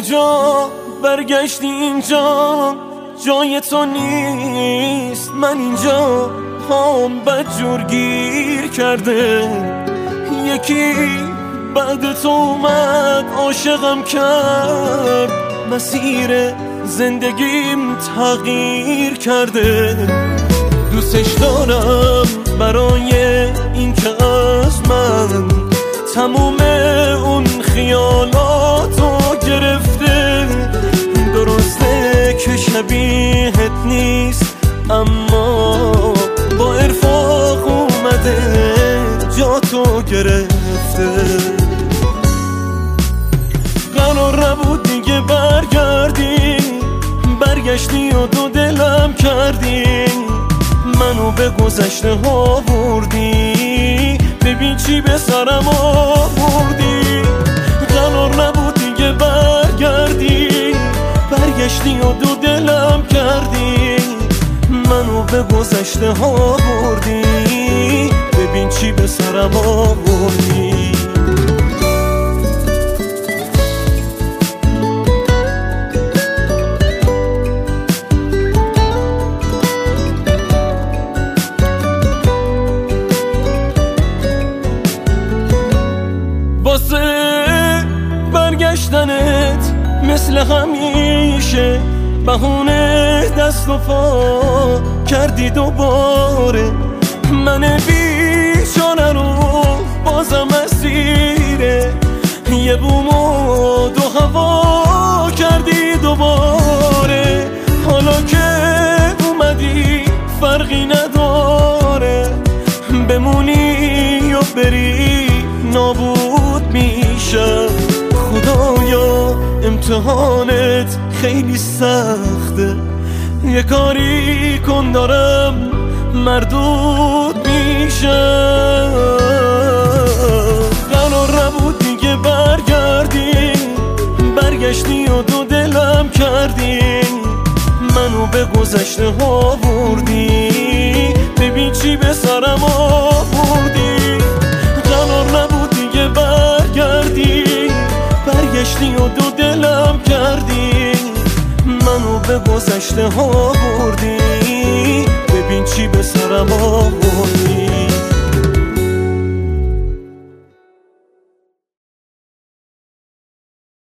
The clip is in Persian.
اینجا، برگشتی اینجا، جای تو نیست. من اینجا پام بدجور گیر کرده. یکی بعد تو اومد عاشقم کرد، مسیر زندگیم تغییر کرده. دوستش دارم برای این که از من تموم اون خیالاتو گرفته. درسته که شبیهت نیست، اما با ارفاق اومده جاتو گرفته. قرار نبود دیگه برگردی، برگشتی و دو دلم کردی. منو به گذشته ها بردی، ببین چی به سرم آوردی. قرار نبود دیگه برگردی، برگشتی و دو دلم کردی. منو به گذشته ها بردی، ببین چی به سرم آوردی. واسه برگشتنت مثل همیشه بهونه دست و پا کردی دوباره. من بیچاره رو بازم اسیره یه بوم و دو هوا کردی دوباره. حالا که اومدی فرقی نداره، بمونی و بری نابود میشم. خدایا امتحانت خیلی سخته، یه کاری کن دارم مردود میشم. قرار نبود دیگه برگردی، برگشتی و دو دلم کردی. منو به گذشته ها بردی، ببین چی به سرم آوردی. قرار نبود دیگه برگردی، برگشتی و دو دلم کردی. منو به گذشته ها بردی، ببین چی به سرم آوردی.